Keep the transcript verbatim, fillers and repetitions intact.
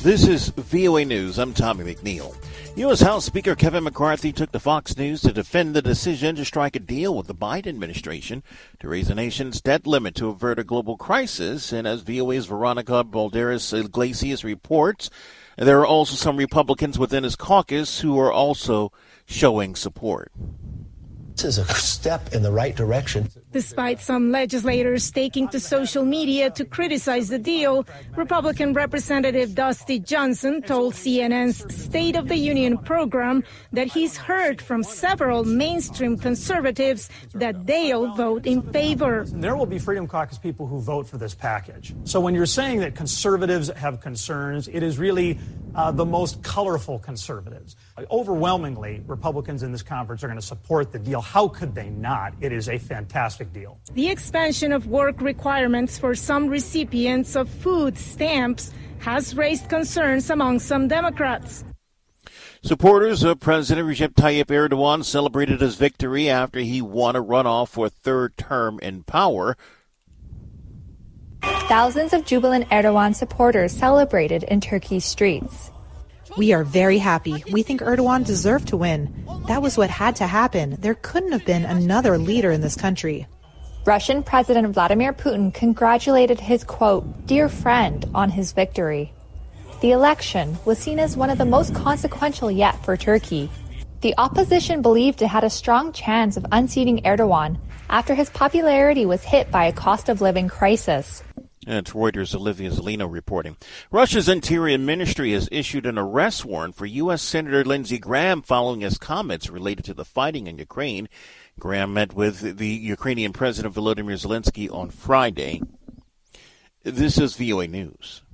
This is V O A News. I'm Tommy McNeil. U S. House Speaker Kevin McCarthy took to Fox News to defend the decision to strike a deal with the Biden administration to raise the nation's debt limit to avert a global crisis. And as V O A's Veronica Balderas Iglesias reports, there are also some Republicans within his caucus who are also showing support. This is a step in the right direction. Despite some legislators taking to social media to criticize the deal, Republican Representative Dusty Johnson told C N N's State of the Union program that he's heard from several mainstream conservatives that they'll vote in favor. There will be Freedom Caucus people who vote for this package. So when you're saying that conservatives have concerns, it is really uh, the most colorful conservatives. Overwhelmingly, Republicans in this conference are going to support the deal. How could they not? It is a fantastic deal. The expansion of work requirements for some recipients of food stamps has raised concerns among some Democrats. Supporters of President Recep Tayyip Erdogan celebrated his victory after he won a runoff for a third term in power. Thousands of jubilant Erdogan supporters celebrated in Turkey's streets. We are very happy. We think Erdogan deserved to win. That was what had to happen. There couldn't have been another leader in this country. Russian President Vladimir Putin congratulated his, quote, dear friend on his victory. The election was seen as one of the most consequential yet for Turkey. The opposition believed it had a strong chance of unseating Erdogan after his popularity was hit by a cost of living crisis. It's Reuters' Olivia Zelino reporting. Russia's Interior Ministry has issued an arrest warrant for U S. Senator Lindsey Graham following his comments related to the fighting in Ukraine. Graham met with the Ukrainian President Volodymyr Zelensky on Friday. This is V O A News.